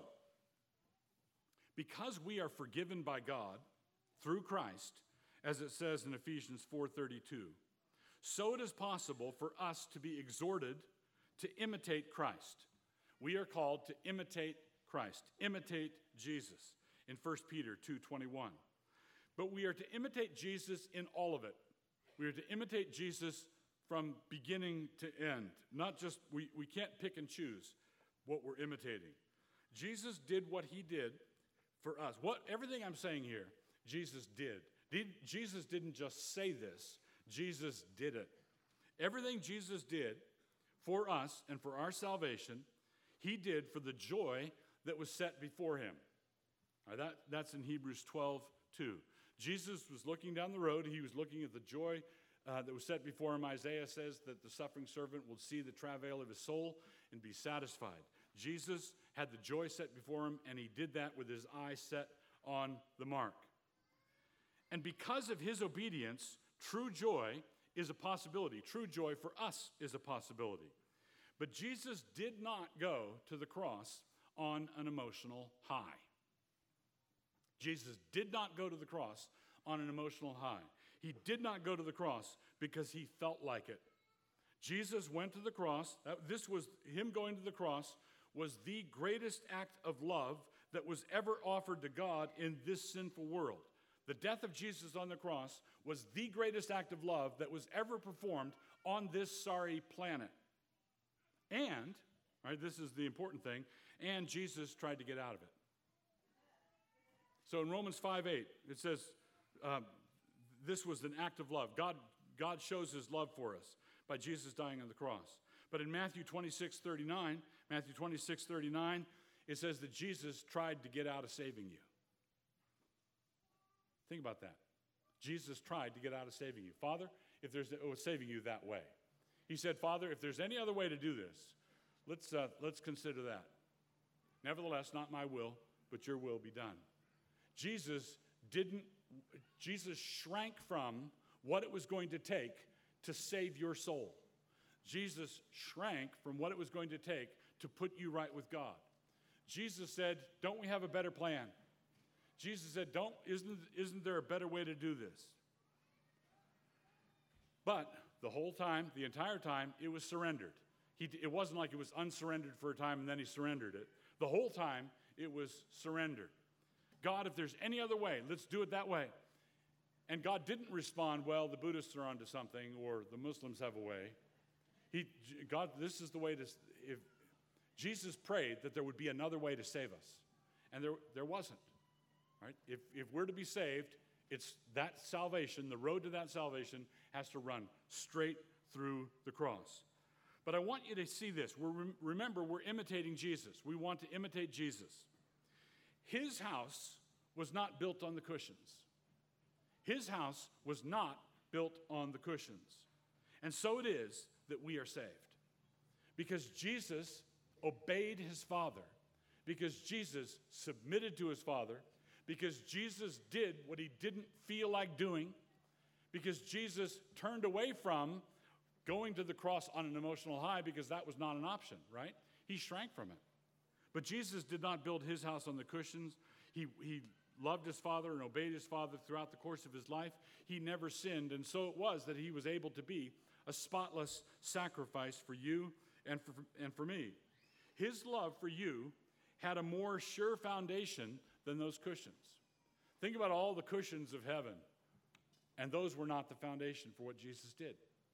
S2: because we are forgiven by God through Christ, as it says in Ephesians 4:32, so it is possible for us to be exhorted to imitate Christ. We are called to imitate Christ, imitate Jesus in 1 Peter 2:21. But we are to imitate Jesus in all of it. We are to imitate Jesus from beginning to end. Not just, we can't pick and choose what we're imitating. Jesus did what he did for us. Everything I'm saying here, Jesus did. Jesus didn't just say this. Jesus did it. Everything Jesus did for us and for our salvation, he did for the joy that was set before him. That's in Hebrews 12:2. Jesus was looking down the road. He was looking at the joy that was set before him. Isaiah says that the suffering servant will see the travail of his soul and be satisfied. Jesus had the joy set before him, and he did that with his eyes set on the mark. And because of his obedience, true joy is a possibility. True joy for us is a possibility. But Jesus did not go to the cross on an emotional high. Jesus did not go to the cross on an emotional high. He did not go to the cross because he felt like it. Jesus went to the cross. Him going to the cross was the greatest act of love that was ever offered to God in this sinful world. The death of Jesus on the cross was the greatest act of love that was ever performed on this sorry planet. And, this is the important thing, and Jesus tried to get out of it. So in Romans 5:8, it says, this was an act of love. God shows his love for us by Jesus dying on the cross. But in Matthew 26:39, it says that Jesus tried to get out of saving you. Think about that. Jesus tried to get out of saving you. Father, saving you that way. He said, Father, if there's any other way to do this, let's consider that. Nevertheless, not my will, but your will be done. Jesus shrank from what it was going to take to save your soul. Jesus shrank from what it was going to take to put you right with God. Jesus said, don't we have a better plan? Jesus said, isn't there a better way to do this? But the entire time, it was surrendered. It wasn't like it was unsurrendered for a time and then he surrendered it. The whole time, it was surrendered. God, if there's any other way, let's do it that way. And God didn't respond, well, the Buddhists are onto something or the Muslims have a way. This is the way if Jesus prayed that there would be another way to save us. And there wasn't. Right? If we're to be saved, it's that salvation, the road to that salvation has to run straight through the cross. But I want you to see this. Remember, we're imitating Jesus. We want to imitate Jesus. His house was not built on the cushions. His house was not built on the cushions. And so it is that we are saved. Because Jesus obeyed his Father. Because Jesus submitted to his Father. Because Jesus did what he didn't feel like doing. Because Jesus turned away from going to the cross on an emotional high because that was not an option, right? He shrank from it. But Jesus did not build his house on the cushions. He loved his Father and obeyed his Father throughout the course of his life. He never sinned, and so it was that he was able to be a spotless sacrifice for you and for me. His love for you had a more sure foundation than those cushions. Think about all the cushions of heaven, and those were not the foundation for what Jesus did.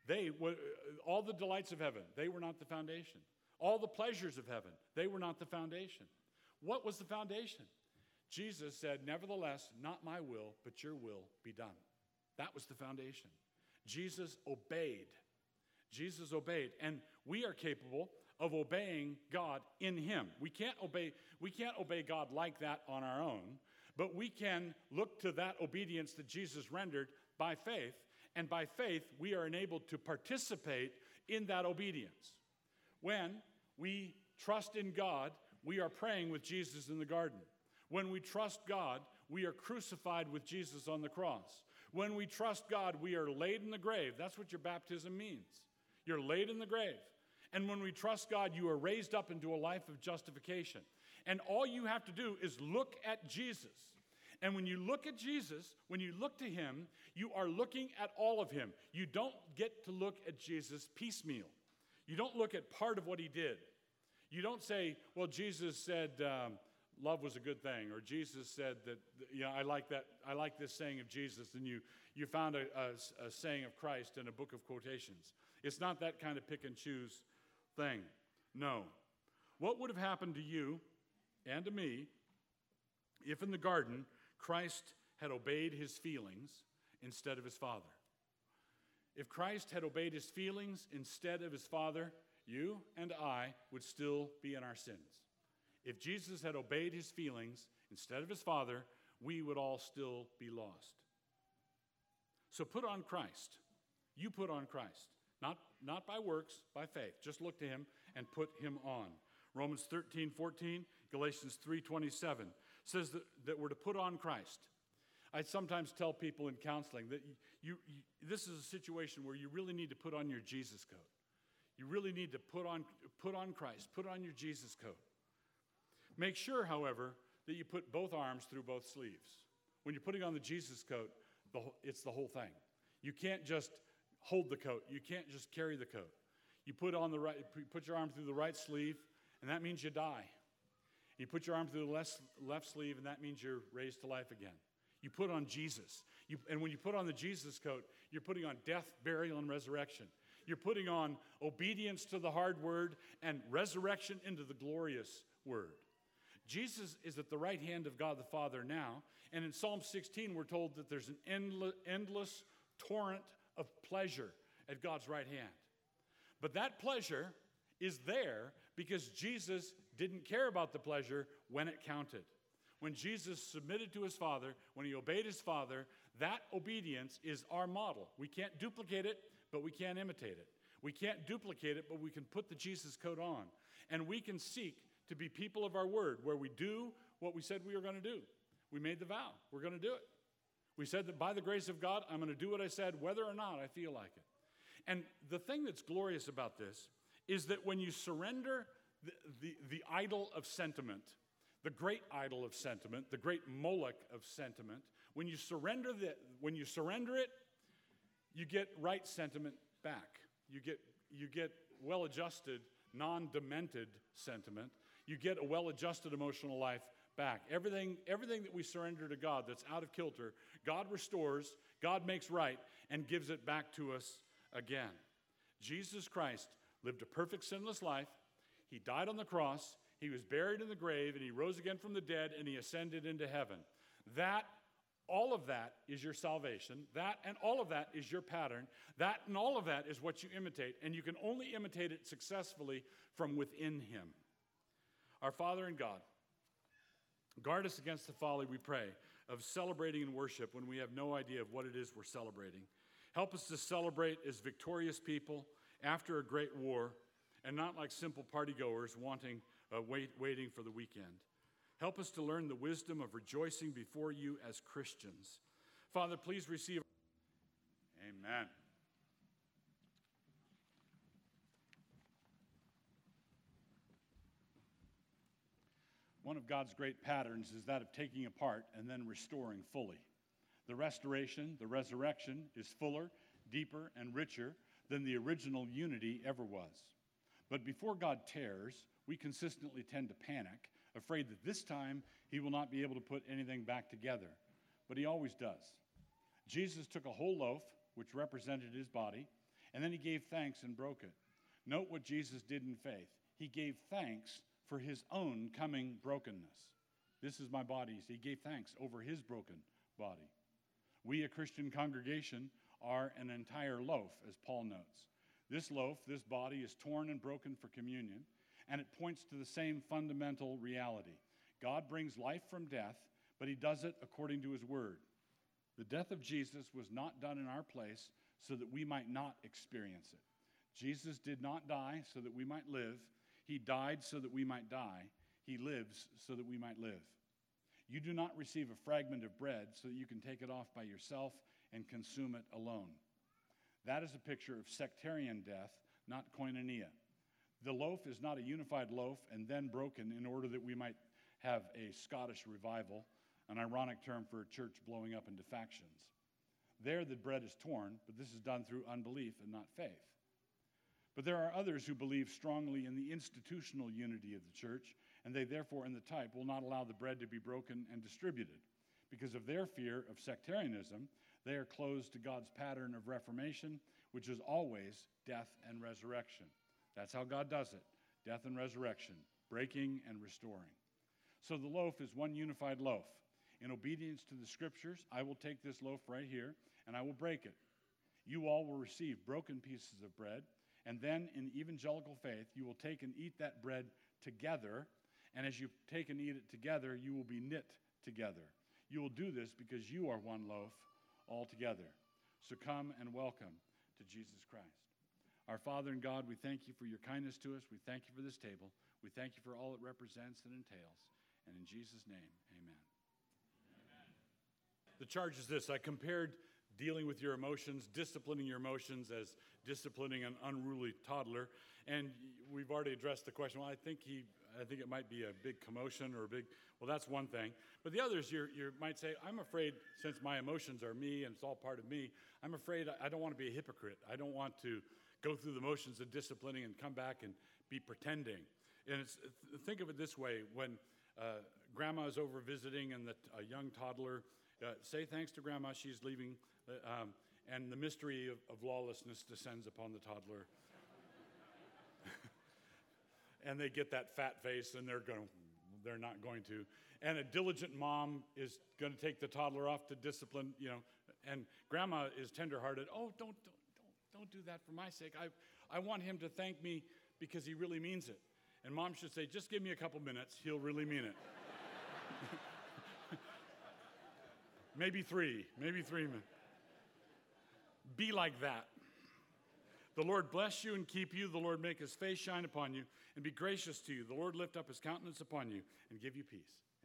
S2: All the delights of heaven, they were not the foundation. All the pleasures of heaven, they were not the foundation. What was the foundation? Jesus said, nevertheless, not my will, but your will be done. That was the foundation. Jesus obeyed. Jesus obeyed. And we are capable of obeying God in him. We can't obey God like that on our own, but we can look to that obedience that Jesus rendered by faith, and by faith we are enabled to participate in that obedience. When we trust in God, we are praying with Jesus in the garden. When we trust God, we are crucified with Jesus on the cross. When we trust God, we are laid in the grave. That's what your baptism means. You're laid in the grave. And when we trust God, you are raised up into a life of justification. And all you have to do is look at Jesus. And when you look at Jesus, when you look to him, you are looking at all of him. You don't get to look at Jesus piecemeal. You don't look at part of what he did. You don't say, well, Jesus said love was a good thing, or Jesus said that, I like this saying of Jesus, and you found a saying of Christ in a book of quotations. It's not that kind of pick and choose thing. No. What would have happened to you and to me if in the garden Christ had obeyed his feelings instead of his Father? If Christ had obeyed his feelings instead of his Father, you and I would still be in our sins. If Jesus had obeyed his feelings instead of his Father, we would all still be lost. So put on Christ. You put on Christ. Not by works, by faith. Just look to him and put him on. Romans 13:14, Galatians 3:27 says that we're to put on Christ. I sometimes tell people in counseling that this is a situation where you really need to put on your Jesus coat. You really need to put on Christ, put on your Jesus coat. Make sure, however, that you put both arms through both sleeves. When you're putting on the Jesus coat, it's the whole thing. You can't just hold the coat. You can't just carry the coat. You put your arm through the right sleeve, and that means you die. You put your arm through the left sleeve, and that means you're raised to life again. You put on Jesus. And when you put on the Jesus coat, you're putting on death, burial, and resurrection. You're putting on obedience to the hard word and resurrection into the glorious word. Jesus is at the right hand of God the Father now, and in Psalm 16 we're told that there's an endless torrent of pleasure at God's right hand. But that pleasure is there because Jesus didn't care about the pleasure when it counted. When Jesus submitted to his Father, when he obeyed his Father, that obedience is our model. We can't duplicate it, but we can imitate it. We can't duplicate it, but we can put the Jesus coat on. And we can seek to be people of our word, where we do what we said we were going to do. We made the vow. We're going to do it. We said that by the grace of God, I'm going to do what I said, whether or not I feel like it. And the thing that's glorious about this is that when you surrender the idol of sentiment, the great idol of sentiment, the great Moloch of sentiment, when you surrender it, you get right sentiment back. You get well-adjusted, non-demented sentiment. You get a well-adjusted emotional life back. Everything that we surrender to God that's out of kilter, God restores, God makes right, and gives it back to us again. Jesus Christ lived a perfect sinless life. He died on the cross. He was buried in the grave, and he rose again from the dead, and he ascended into heaven. All of that is your salvation. That and all of that is your pattern. That and all of that is what you imitate, and you can only imitate it successfully from within him. Our Father in God, guard us against the folly, we pray, of celebrating in worship when we have no idea of what it is we're celebrating. Help us to celebrate as victorious people after a great war, and not like simple partygoers waiting for the weekend. Help us to learn the wisdom of rejoicing before you as Christians. Father, please receive. Amen. One of God's great patterns is that of taking apart and then restoring fully. The restoration, the resurrection, is fuller, deeper, and richer than the original unity ever was. But before God tears, we consistently tend to panic, afraid that this time he will not be able to put anything back together. But he always does. Jesus took a whole loaf, which represented his body, And then he gave thanks and broke it. Note what Jesus did in faith. He gave thanks for his own coming brokenness. This is my body. He gave thanks over his broken body. We, a Christian congregation, are an entire loaf, as Paul notes. This loaf, this body, is torn and broken for communion, and it points to the same fundamental reality. God brings life from death, but he does it according to his word. The death of Jesus was not done in our place so that we might not experience it. Jesus did not die so that we might live. He died so that we might die. He lives so that we might live. You do not receive a fragment of bread so that you can take it off by yourself and consume it alone. That is a picture of sectarian death, not koinonia. The loaf is not a unified loaf and then broken in order that we might have a Scottish revival, an ironic term for a church blowing up into factions. There the bread is torn, but this is done through unbelief and not faith. But there are others who believe strongly in the institutional unity of the church, and they therefore in the type will not allow the bread to be broken and distributed. Because of their fear of sectarianism, they are closed to God's pattern of reformation, which is always death and resurrection. That's how God does it, death and resurrection, breaking and restoring. So the loaf is one unified loaf. In obedience to the scriptures, I will take this loaf right here, and I will break it. You all will receive broken pieces of bread, and then in evangelical faith, you will take and eat that bread together, and as you take and eat it together, you will be knit together. You will do this because you are one loaf all together. So come and welcome to Jesus Christ. Our Father and God, we thank you for your kindness to us. We thank you for this table. We thank you for all it represents and entails. And in Jesus' name, amen. The charge is this. I compared dealing with your emotions, disciplining your emotions as disciplining an unruly toddler. And we've already addressed the question, well, I think it might be a big commotion or well, that's one thing. But the others, you might say, I'm afraid, since my emotions are me and it's all part of me, I'm afraid I don't want to be a hypocrite. I don't want to go through the motions of disciplining and come back and be pretending. And think of it this way. When grandma is over visiting and a young toddler, say thanks to grandma, she's leaving, and the mystery of lawlessness descends upon the toddler. And they get that fat face, and they're not going to. And a diligent mom is going to take the toddler off to discipline, and grandma is tenderhearted. Oh, don't do that for my sake. I want him to thank me because he really means it. And mom should say, just give me a couple minutes. He'll really mean it. Maybe three minutes. Be like that. The Lord bless you and keep you. The Lord make his face shine upon you and be gracious to you. The Lord lift up his countenance upon you and give you peace.